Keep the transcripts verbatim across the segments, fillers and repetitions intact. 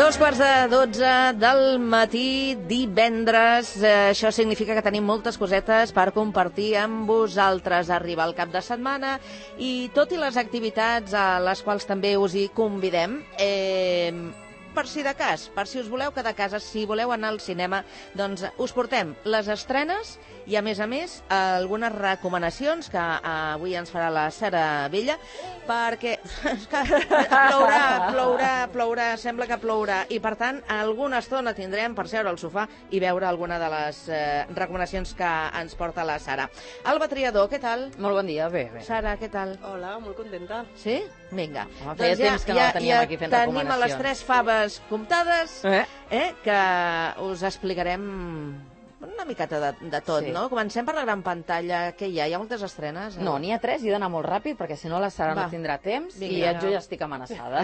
Dos quarts de dotze del matí, divendres. Eh, això significa que tenim moltes cosetes per compartir amb vosaltres. Arriba el cap de setmana i tot i les activitats a les quals també us hi convidem, eh, per si de cas, per si us voleu quedar a casa, si voleu anar al cinema, doncs us portem les estrenes i, a més a més, algunes recomanacions que avui ens farà la Sara Vella, perquè plourà, plourà, plourà, sembla que plourà, i per tant, alguna estona tindrem per seure al sofà i veure alguna de les eh, recomanacions que ens porta la Sara. Alba Triador, què tal? Molt bon dia, bé, bé. Sara, què tal? Hola, molt contenta. Sí? Vinga. Home, feia doncs ja, temps que no ja, la teníem ja aquí fent tenim recomanacions. a les tres faves comptades, Eh? eh, que us explicarem una miqueta de, de tot, Sí. no? Comencem per la gran pantalla. Què hi ha? Hi ha moltes estrenes? Eh? No, n'hi ha tres i he d'anar molt ràpid perquè si no la Sara Va. no tindrà temps Vinga. i ja, jo ja estic amenaçada.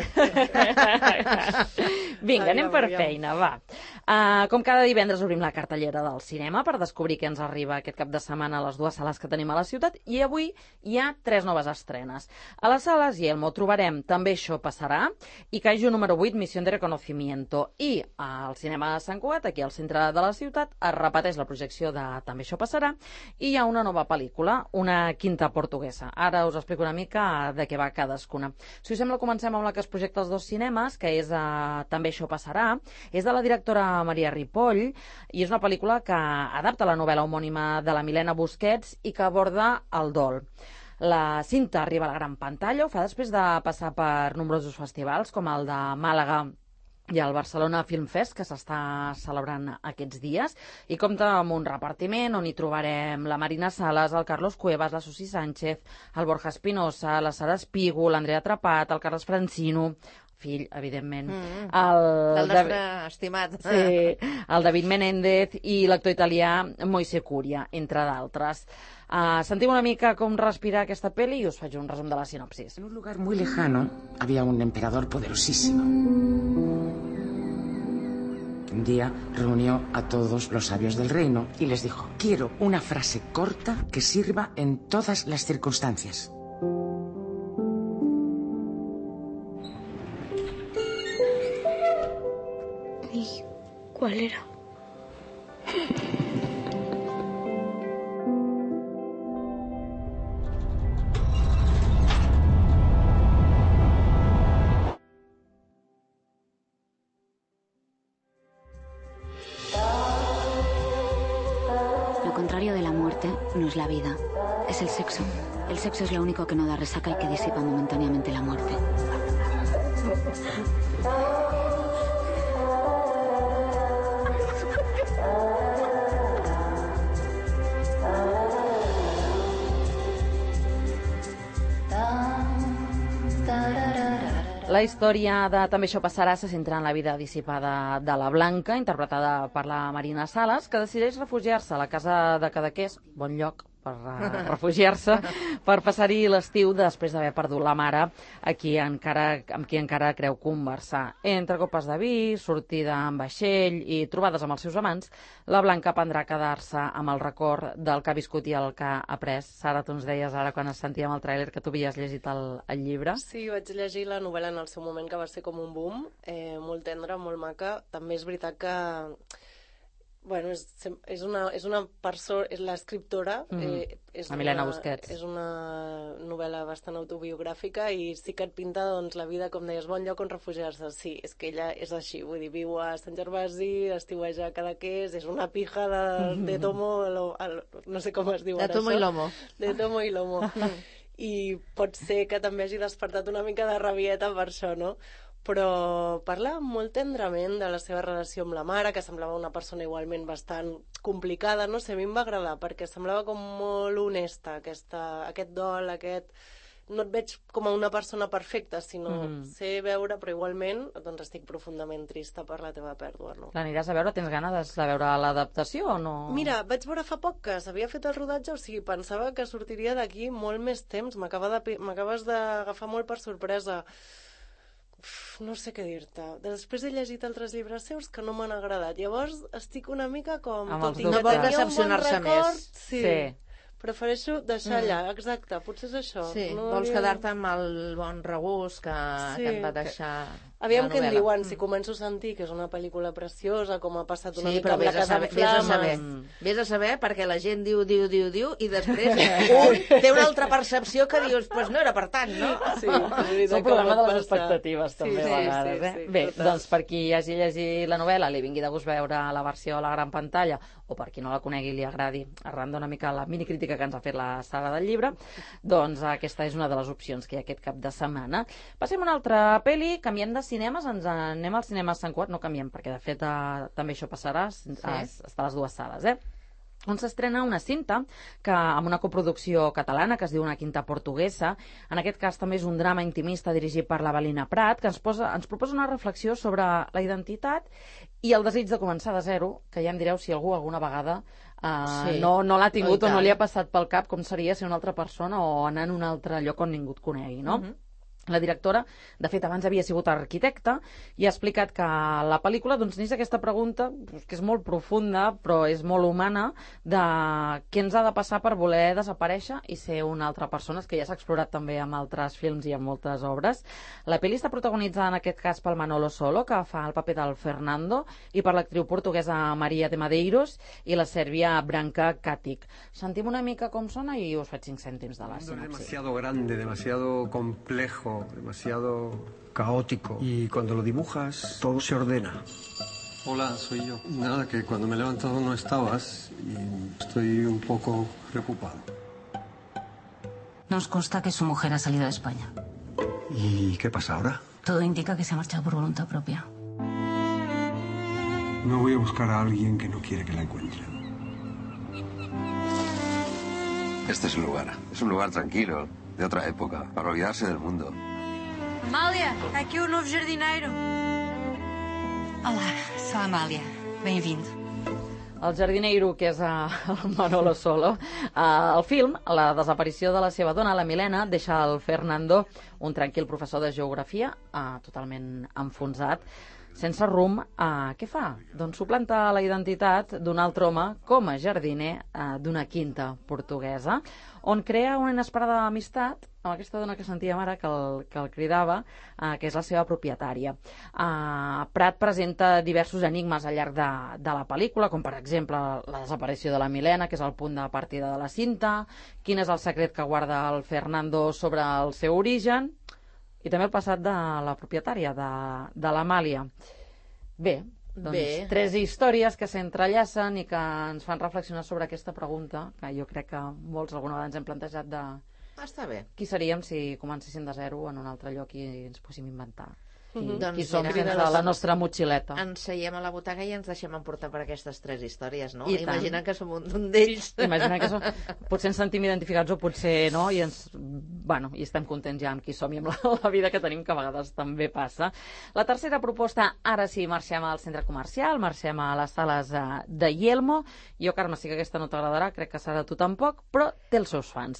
Vinga, anem Aviam, per aviam. feina, va. Uh, com cada divendres obrim la cartellera del cinema per descobrir què ens arriba aquest cap de setmana a les dues sales que tenim a la ciutat, i avui hi ha tres noves estrenes. A les sales Yelmo trobarem També això passarà i Kaiju número vuit, Misión de Reconocimiento, i al cinema de Sant Cugat, aquí al centre de la ciutat, es repeteix la projecció de També això passarà i hi ha una nova pel·lícula, una quinta portuguesa. Ara us explico una mica de què va cadascuna. Si us sembla, comencem amb la que es projecta als dos cinemes, que és uh, També això passarà. És de la directora Maria Ripoll i és una pel·lícula que adapta la novel·la homònima de la Milena Busquets i que aborda el dol. La cinta arriba a la gran pantalla, ho fa després de passar per nombrosos festivals com el de Màlaga i el Barcelona Film Fest, que s'està celebrant aquests dies, i compta amb un repartiment on hi trobarem la Marina Sales, el Carlos Cuevas, la Susi Sánchez, el Borja Espinosa, la Sara Espigo, l'Andrea Trapat, el Carles Francino, fill, evidentment, Mm. el, Del nostre estimat. sí, el David Menéndez i l'actor italià Moise Curia, entre d'altres. Uh, sentim una mica com respirar aquesta pel·li i us faig un resum de la sinopsis. En un lugar muy lejano había un emperador poderosísimo. Un día reunió a todos los sabios del reino y les dijo: quiero una frase corta que sirva en todas las circunstancias. ¿Y cuál era? Lo contrario de la muerte no es la vida, es el sexo. El sexo es lo único que no da resaca y que disipa momentáneamente la muerte. La història de També això passarà se centra en la vida dissipada de la Blanca, interpretada per la Marina Sales, que decideix refugiar-se a la casa de Cadaqués, bon lloc per uh, refugiar-se, per passar-hi l'estiu després d'haver perdut la mare, a qui encara, amb qui encara creu conversar. Entre copes de vi, sortida amb vaixell i trobades amb els seus amants, la Blanca aprendrà a quedar-se amb el record del que ha viscut i el que ha après. Sara, tu ens deies ara, quan es sentíem el tràiler, que tu havies llegit el, el llibre. Sí, vaig llegir la novel·la en el seu moment, que va ser com un boom, eh, molt tendra, molt maca. També és veritat que bueno, és, és una, és una persona, és l'escriptora, Mm. eh, és La Milena una, Busquets. és una novel·la bastant autobiogràfica i sí que et pinta doncs, la vida, com deies, bon lloc on refugiar-se. Sí, és que ella és així, vull dir, viu a Sant Gervasi, estiueja a Cadaqués, és una pija de, de tomo, lo, el, no sé com es diu De ara tomo això. i lomo. De tomo i lomo. I pot ser que també hagi despertat una mica de rabieta per això, no? Però parla molt tendrament de la seva relació amb la mare, que semblava una persona igualment bastant complicada, no sé, a mi em va agradar, perquè semblava com molt honesta, aquesta, aquest dol, aquest... No et veig com a una persona perfecta, sinó Mm. sé veure, però igualment doncs estic profundament trista per la teva pèrdua, no? L'aniràs a veure? Tens ganes de veure l'adaptació o no? Mira, vaig veure fa poc que s'havia fet el rodatge, o sigui, pensava que sortiria d'aquí molt més temps, m'acaba de pi- m'acabes d'agafar molt per sorpresa. Uf, no sé què dir-te. Després he llegit altres llibres seus que no m'han agradat. Llavors estic una mica com... Amb els tot i que dubtes. No vol tenia un bon decepcionar-se record, més. Sí. Sí. Prefereixo deixar allà, exacte, potser és això. Sí, No vols havia- quedar-te amb el bon regust que, Sí, que et va que- deixar... Aviam la què en novel·la. diuen, si començo a sentir que és una pel·lícula preciosa, com ha passat una Sí, mica però amb la vés a Casa saber, en vés a saber, Flames. vés a saber, perquè la gent diu, diu, diu, diu, i després un té una altra percepció que dius, pues no era per tant, no? Sí, és És el problema de les expectatives, també, sí, a vegades. sí, eh? sí, Bé, total. doncs per qui hagi llegit la novel·la, li vingui de gust veure la versió a la gran pantalla, o per qui no la conegui i li agradi, arran d'una mica la minicrítica que ens ha fet la Sara del llibre, doncs aquesta és una de les opcions que hi ha aquest cap de setmana. Passem a una altra pel·li, canviem de cinemes, ens anem al cinema Sant Cugat, no canviem, perquè de fet eh, també això passarà, sí. Està a les dues sales, eh? On s'estrena una cinta que amb una coproducció catalana que es diu Una quinta portuguesa. En aquest cas també és un drama intimista dirigit per l'Avelina Prat, que ens, posa, ens proposa una reflexió sobre la identitat i el desig de començar de zero, que ja em direu si algú alguna vegada uh, Sí. no, no l'ha tingut Oh, o no li ha passat pel cap com seria ser una altra persona o anar en un altre lloc on ningú et conegui, no? Uh-huh. La directora, de fet, abans havia sigut arquitecta i ha explicat que la pel·lícula doncs, neix aquesta pregunta, que és molt profunda, però és molt humana, de què ens ha de passar per voler desaparèixer i ser una altra persona, que ja s'ha explorat també amb altres films i amb moltes obres. La pel·li està protagonitzada en aquest cas pel Manolo Solo, que fa el paper del Fernando, i per l'actriu portuguesa Maria de Madeiros i la sèrbia Branca Katic. Sentim una mica com sona i us faig cinc cèntims de la Es sinopsi. demasiado grande, demasiado complejo, demasiado caótico. Y cuando lo dibujas, todo se ordena. Hola, soy yo. Nada, que cuando me he levantado no estabas y estoy un poco preocupado. Nos consta que su mujer ha salido de España. ¿Y qué pasa ahora? Todo indica que se ha marchado por voluntad propia. No voy a buscar a alguien que no quiere que la encuentre. Este es un lugar, es un lugar tranquilo, de otra época, para olvidarse del mundo. Amàlia, aquí o novo jardineiro. Olá, sou a Amália. Bem-vindo. El jardineiro, que és uh, el Manolo Solo. Uh, el film, la desaparició de la seva dona, la Milena, deixa el Fernando, un tranquil professor de geografia, uh, totalment enfonsat, sense rumb. Uh, què fa? Doncs suplanta la identitat d'un altre home com a jardiner uh, d'una quinta portuguesa, on crea una inesperada amistat amb aquesta dona que sentíem ara, que el, que el cridava, uh, que és la seva propietària. Uh, Prat presenta diversos enigmes al llarg de, de la pel·lícula, com per exemple la desaparició de la Milena, que és el punt de partida de la cinta, quin és el secret que guarda el Fernando sobre el seu origen, i també el passat de la propietària, de, de l'Amàlia. Bé, doncs Bé. tres històries que s'entrellacen i que ens fan reflexionar sobre aquesta pregunta, que jo crec que molts alguna vegada ens hem plantejat de Està bé. qui seríem si comencéssim de zero en un altre lloc i ens poguéssim inventar. Qui, Mhm. Doncs qui som mira, sense les- la nostra motxileta. Ens seiem a la butaca i ens deixem emportar per aquestes tres històries, no? I tant. Imagina que som un, un d'ells. Imagina que som, potser ens sentim identificats o potser no, i ens, bueno, i estem contents ja amb qui som i amb la, la vida que tenim, que a vegades també passa. La tercera proposta, ara sí, marxem al centre comercial, marxem a les sales de, de Yelmo. Jo, Carme, sí que aquesta no t'agradarà, crec que serà tu tampoc, però té els seus fans.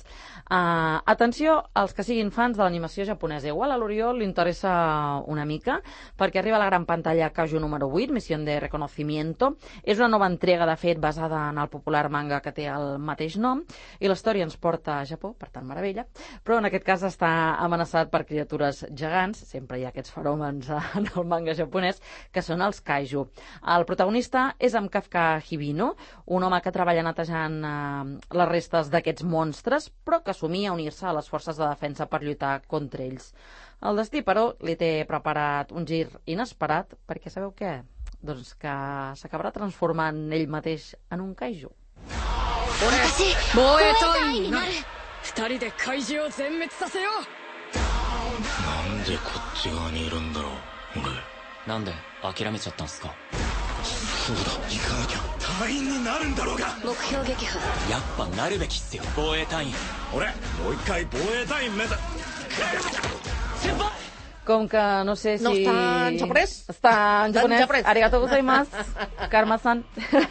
Uh, atenció als que siguin fans de l'animació japonesa. Igual a l'Oriol li interessa una mica, perquè arriba a la gran pantalla Kaiju número vuit, Misión de Reconocimiento. És una nova entrega, de fet, basada en el popular manga que té el mateix nom, i la història ens porta a Japó, per tant, meravella, però en aquest cas està amenaçat per criatures gegants, sempre hi ha aquests fenòmens en el manga japonès, que són els Kaiju. El protagonista és en Kafka Hibino, un home que treballa netejant eh, les restes d'aquests monstres, però que assumia unir-se a les forces de defensa per lluitar contra ells. El destí, però, li té preparat un gir inesperat, perquè sabeu què? Doncs que s'acabarà transformant ell mateix en un kaiju. Com que no sé si... No està en japonès? Està en japonès. japonès. Arigato gozaimasu, Karma-san.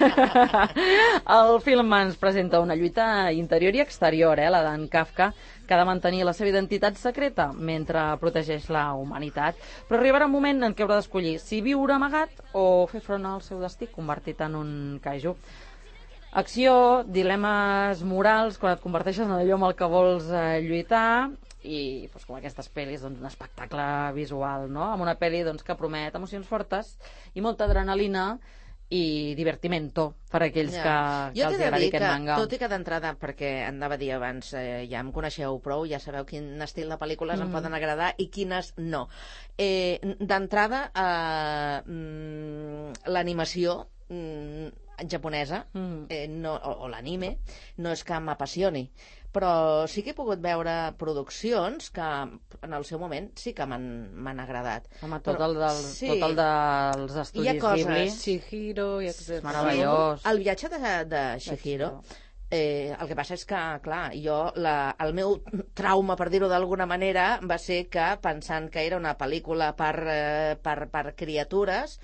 El film ens presenta una lluita interior i exterior, eh, la d'en Kafka, que ha de mantenir la seva identitat secreta mentre protegeix la humanitat. Però arribarà un moment en què haurà d'escollir si viure amagat o fer front al seu destí, convertit en un kaiju. Acció, dilemes morals, quan et converteixes en allò amb el que vols eh, lluitar, i doncs, com aquestes pel·lis, doncs, un espectacle visual, no? Amb una pel·li doncs, que promet emocions fortes i molta adrenalina i divertimento per a aquells ja. que, que els agradi aquest manga. Tot i que d'entrada, perquè anava a dir abans, eh, ja em coneixeu prou, ja sabeu quin estil de pel·lícules mm. em poden agradar i quines no. Eh, d'entrada, eh, mm, l'animació mm, japonesa mm. Eh, no, o, o l'anime no és que m'apassioni, però sí que he pogut veure produccions que en el seu moment sí que m'han agradat. Home, tot, però, el dels, sí. tot el dels estudis Ghibli. Chihiro i etcètera. Meravellós. El viatge de, de Chihiro, eh, el que passa és que, clar, jo, la, el meu trauma, per dir-ho d'alguna manera, va ser que, pensant que era una pel·lícula per, eh, per, per criatures,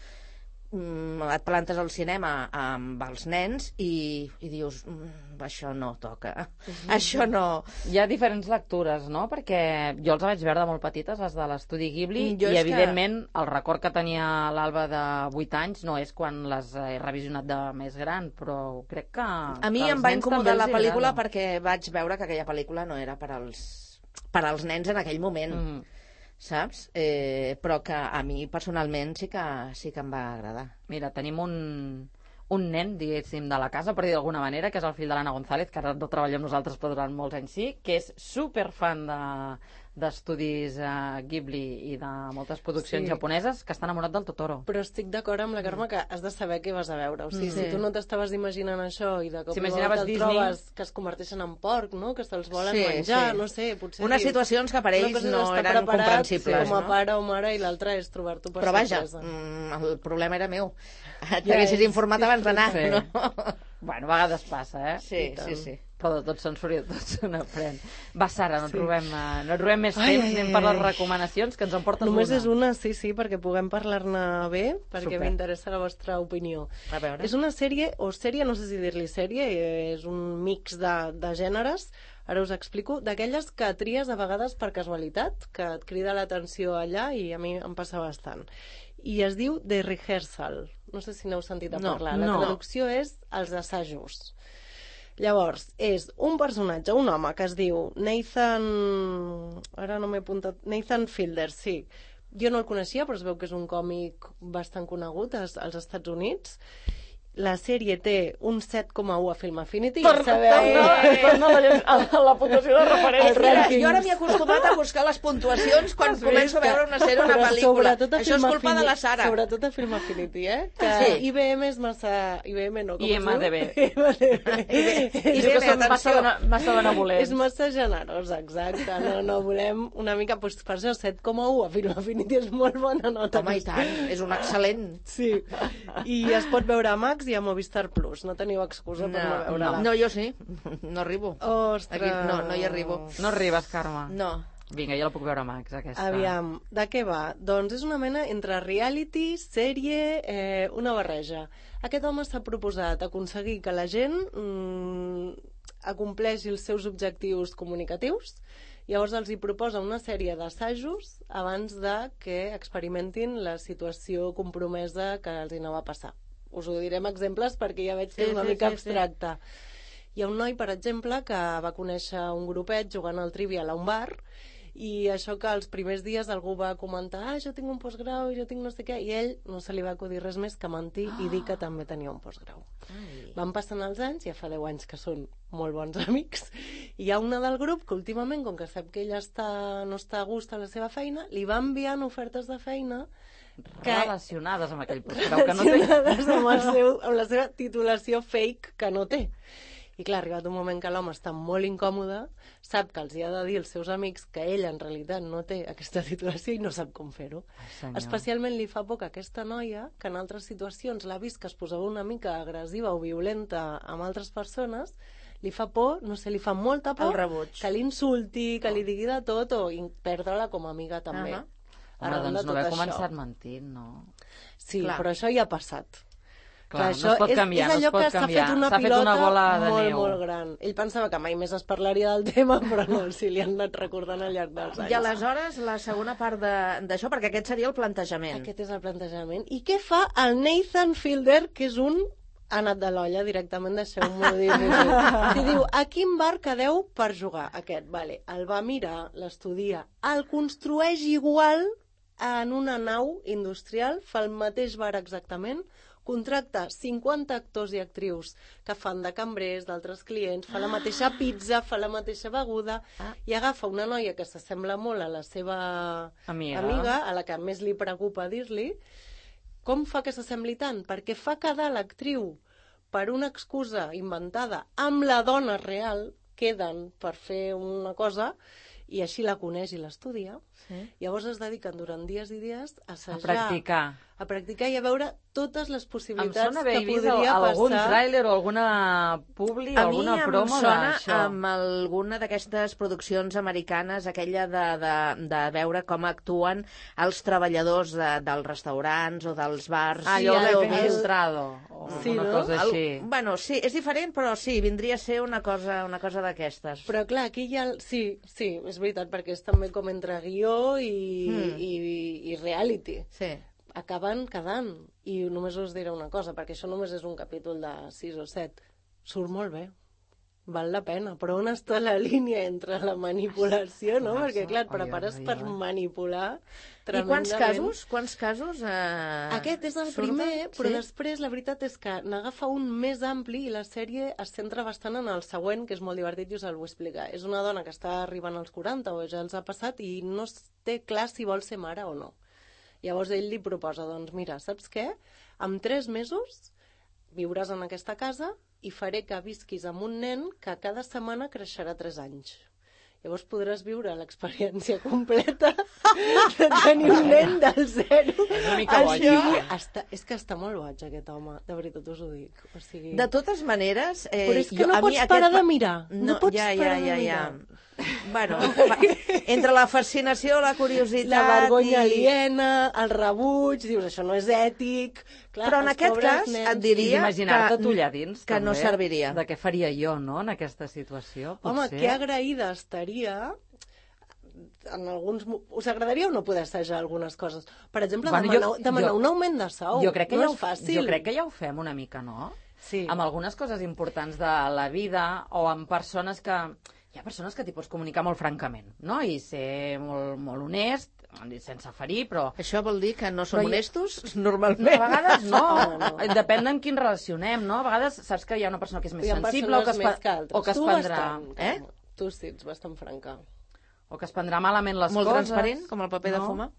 et plantes al cinema amb els nens i, i dius, mmm, això no toca, mm-hmm. això no. Hi ha diferents lectures, no? Perquè jo els vaig veure de molt petites, les de l'estudi Ghibli, jo i evidentment que... el record que tenia l'Alba de vuit anys no és quan les he revisionat de més gran, però crec que... A mi que em va incomodar la pel·lícula agrada. Perquè vaig veure que aquella pel·lícula no era per als, per als nens en aquell moment. Mm. Saps? Eh, però que a mi personalment sí que, sí que em va agradar. Mira, tenim un, un nen, diguéssim, de la casa, per dir d'alguna manera, que és el fill de l'Anna González, que ara no treballa amb nosaltres però durant molts anys sí, que és superfan de, d'estudis uh, Ghibli i de moltes produccions sí. japoneses, que està enamorat del Totoro. Però estic d'acord amb la Carme que has de saber què vas a veure. O sigui, mm. si tu no t'estaves imaginant això i de cop i volta el trobes que es converteixen en porc, no? Que se'ls volen sí, menjar, sí. no sé, potser... Unes dius, situacions que per ells no eren comprensibles. Com a no? pare o mare, i l'altre és trobar-t'ho per Però sorpresa. Però vaja, el problema era meu. T'haguessis ja informat abans d'anar, sí. no? Bueno, a vegades passa, eh? Sí, sí, sí. Però de tot se'n surt i de tot se n'aprèn. Va, Sara, no, sí. trobem, uh, no trobem més ai, temps, ai, anem per les recomanacions, que ens en portes Només una. és una, sí, sí, perquè puguem parlar-ne bé, perquè m'interessa la vostra opinió. A veure. És una sèrie, o sèrie, no sé si dir-li sèrie, és un mix de, de gèneres, ara us explico, d'aquelles que tries a vegades per casualitat, que et crida l'atenció allà, i a mi em passa bastant. I es diu The Rehearsal. No sé si n'heu sentit a no, parlar. La no. traducció és Els assajos. Llavors, és un personatge, un home que es diu Nathan... Ara no m'he apuntat... Nathan Fielder, sí. Jo no el coneixia, però es veu que és un còmic bastant conegut als, als Estats Units. La sèrie té un set coma u a Film Affinity. Per, sabeu... per no, per no la, la puntuació de referència. Jo ara m'he acostumat a buscar les puntuacions quan començo a veure una sèrie o una pel·lícula. Això és culpa de la Sara. Sobretot a Film Affinity, eh? Que sí. I B M és massa... I B M no, com I M D B. I M D B. I B M, atenció. Massa benevolents. És massa generosa, exacte. No, no, volem una mica... Pues, per això, set coma u a Film Affinity és molt bona nota. Home, i tant. És un excel·lent. Sí. I es pot veure a Max i a Movistar Plus. No teniu excusa per no, no veure-la. No, no, jo sí. No arribo. Ostres. Aquí, no, no hi arribo. No arribes, Carme. No. Vinga, jo la puc veure a Max, aquesta. Aviam, de què va? Doncs és una mena entre reality, sèrie, eh, una barreja. Aquest home s'ha proposat aconseguir que la gent mm, acompleixi els seus objectius comunicatius. Llavors els hi proposa una sèrie d'assajos abans de que experimentin la situació compromesa que els hi anava a passar. Us ho diré amb exemples perquè ja veig que és una sí, mica sí, abstracta. Sí. Hi ha un noi, per exemple, que va conèixer un grupet jugant al Trivial a un bar, i això que els primers dies algú va comentar ah, jo tinc un postgrau, jo tinc no sé què, i ell no se li va acudir res més que mentir oh. i dir que també tenia un postgrau. Ai. Van passant els anys, ja fa deu anys que són molt bons amics, i hi ha una del grup que últimament, com que sap que ella està, no està a gust a la seva feina, li va enviant ofertes de feina que... relacionades amb aquell postgrau que no té. Relacionades amb, el seu, amb la seva titulació fake que no té. I clar, ha arribat un moment que l'home està molt incòmode, sap que els hi ha de dir als seus amics que ell en realitat no té aquesta titulació i no sap com fer-ho. Especialment li fa por que aquesta noia, que en altres situacions l'ha vist que es posava una mica agressiva o violenta amb altres persones, li fa por, no sé, li fa molta por que l'insulti, que li digui de tot o perdre-la com a amiga també. Uh -huh. Home, doncs no haver començat mentint, no? Sí, clar. Però això ja ha passat. Clar, clar, no es pot canviar, és, és allò no es pot que canviar. S'ha fet una S'ha pilota fet una bola de molt, neu. molt gran. Ell pensava que mai més es parlaria del tema, però no, si li han anat recordant al llarg dels anys. I aleshores, la segona part d'això, perquè aquest seria el plantejament. Aquest és el plantejament. I què fa el Nathan Fielder, que és un ha anat de l'olla directament, deixeu-m'ho dir-vos. Si diu, a quin bar quedeu per jugar? Aquest, vale. El va mirar, l'estudia, el construeix igual en una nau industrial, fa el mateix bar exactament, contracta cinquanta actors i actrius que fan de cambrers, d'altres clients, fa la mateixa pizza, fa la mateixa beguda, ah. i agafa una noia que s'assembla molt a la seva amiga, amiga a la que més li preocupa dir-li. Com fa que s'assembli tant? Perquè fa quedar l'actriu per una excusa inventada amb la dona real, queden per fer una cosa, i així la coneix i l'estudia. Sí. Llavors es dediquen durant dies i dies a assajar, a practicar, a practicar i a veure totes les possibilitats que podria passar. Em sona haver algun tràiler o alguna publi o alguna promo d'això. A mi em sona amb alguna d'aquestes produccions americanes, aquella de, de, de veure com actuen els treballadors de, dels restaurants o dels bars. Ah, allò de Infiltrado, o sí, una no? cosa així. El, bueno, sí, és diferent, però sí, vindria a ser una cosa, una cosa d'aquestes. Però clar, aquí hi ha... Sí, sí, és veritat, perquè és també com entre guió i, mm. i, i reality. Sí. Acaben quedant. I només us diré una cosa, perquè això només és un capítol de sis o set. Surt molt bé. Val la pena. Però on està la línia entre la manipulació, no? Perquè, clar, et prepares per manipular tremendament. I quants casos? Quants casos eh, Aquest és el surten? primer, però sí? després la veritat és que n'agafa un més ampli i la sèrie es centra bastant en el següent, que és molt divertit i us el vull explicar. És una dona que està arribant als quaranta o ja els ha passat i no té clar si vol ser mare o no. Llavors ell li proposa, doncs mira, saps què? En tres mesos viuràs en aquesta casa i faré que visquis amb un nen que cada setmana creixerà tres anys. Llavors podràs viure l'experiència completa de tenir un nen del zero. És una mica boig. Està, és que està molt boig aquest home, de veritat us ho dic. O sigui... De totes maneres... Eh, Però és que jo, no pots aquest... parar de mirar. No, no pots ja, parar ja, de ja, mirar. Ja. Bueno, entre la fascinació, la curiositat... La vergonya i... aliena, el rebuig, dius, això no és ètic... Clar, però en aquest cas nens... et diria imaginar-te tu allà dins, que també, no serviria. De què faria jo, no?, en aquesta situació. Potser... Home, que agraïda estaria... En alguns... Us agradaria o no poder assajar algunes coses? Per exemple, bueno, demanar, jo, demanar jo, un augment de sou. Jo crec que no ja és fàcil. Jo crec que ja ho fem una mica, no? Sí. Amb algunes coses importants de la vida o amb persones que... Hi ha persones que t'hi pots comunicar molt francament, no? I ser molt, molt honest, sense ferir, però... Això vol dir que no som però honestos, normalment? No, a vegades no. no, no. Depèn en quin relacionem, no? A vegades saps que hi ha una persona que és més sensible o que es, pa... que o que es prendrà... Bastant, eh? Tu sí, ets bastant franca. O que es prendrà malament les molt coses. Molt transparent, com el paper no? de fumar?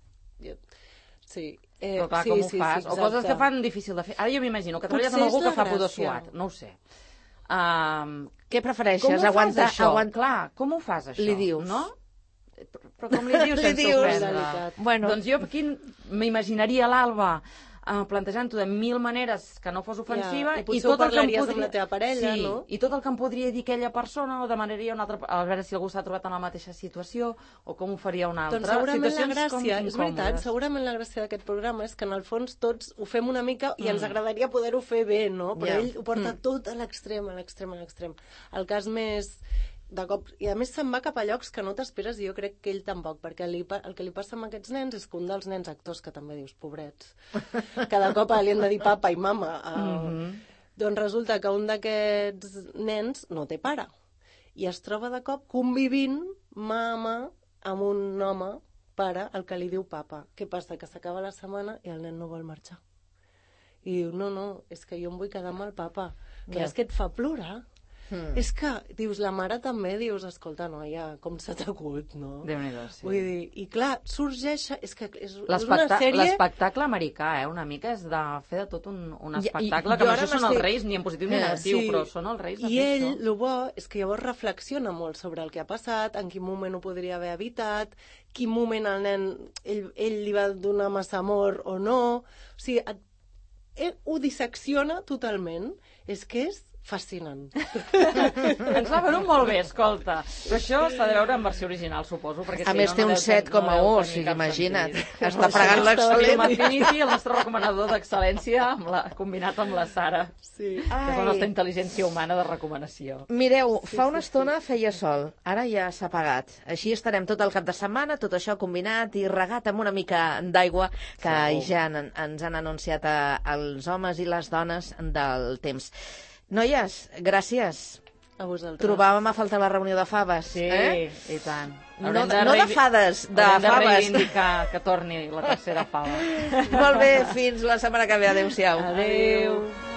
Sí. Eh, però clar, sí, com ho sí, fas? sí, o coses que fan difícil de fer. Ara jo m'imagino que treballes Potser amb algú que fa gràcia. pudor suat. No ho sé. Um, Què prefereixes? Com ho Aguantar fas, això? Aguant... Clar, com ho fas, això? Li dius. No? Però com li dius li sense dius. ofendre? Bueno. Doncs jo aquí m'imaginaria l'Alba uh, plantejant-ho de mil maneres que no fos ofensiva ja, i, i tot el que em podria... amb la teva parella, sí, no? I tot el que em podria dir aquella persona o demanaria una altra... a veure si algú s'ha trobat en la mateixa situació o com ho faria una altra. Doncs segurament Situacions la gràcia, com és veritat, segurament la gràcia d'aquest programa és que en el fons tots ho fem una mica i mm. ens agradaria poder-ho fer bé, no? Però yeah. ell ho porta mm. tot a l'extrem, a l'extrem, a l'extrem. El cas més... de cop, i a més se'n va cap a llocs que no t'esperes i jo crec que ell tampoc, perquè li, el que li passa amb aquests nens és que un dels nens actors, que també dius, pobrets, cada cop li han de dir papa i mama, uh, mm-hmm. doncs resulta que un d'aquests nens no té pare i es troba de cop convivint mama amb un home, pare, el que li diu papa. Què passa? Que s'acaba la setmana i el nen no vol marxar. I diu, no, no, és que jo em vull quedar amb el papa. Clar, yeah. és que et fa plorar. Hmm. És que, dius, la mare també dius, escolta, noia, com s'ha t'acut, no? Déu-n'hi-do, sí. Vull dir, i clar, sorgeix... És que és, és una sèrie... L'espectacle americà, eh, una mica, és de fer de tot un, un espectacle, I, que no són els reis, ni en positiu ni en negatiu, sí. però són els reis de I ell, això. el bo, és que llavors reflexiona molt sobre el que ha passat, en quin moment ho podria haver evitat, quin moment el nen, ell, ell li va donar massa amor o no... O sigui, et, ell ho dissecciona totalment. És que és fascinant. Ens va venut molt bé, escolta. Però això s'ha de veure en versió original, suposo. Perquè, A si més, no, té no un deu set ten- coma no u, deu o tenir sigui, cap imagina't. sentit. Està pagant l'excel·lent. Tom Affinity, el nostre recomanador d'excel·lència, amb la, combinat amb la Sara, Sí. que és la Ai. nostra intel·ligència humana de recomanació. Mireu, fa una estona feia sol, ara ja s'ha apagat. Així estarem tot el cap de setmana, tot això combinat i regat amb una mica d'aigua que Segur. ja en, ens han anunciat a, els homes i les dones del temps. Noies, gràcies. A vosaltres. Trobàvem a faltar la reunió de faves. Sí, eh? i tant. No, Haurem no de reivi- fades, de haurem de faves. reivindicar que torni la tercera fava. Molt bé, fins la setmana que ve. Adéu-siau. Adéu.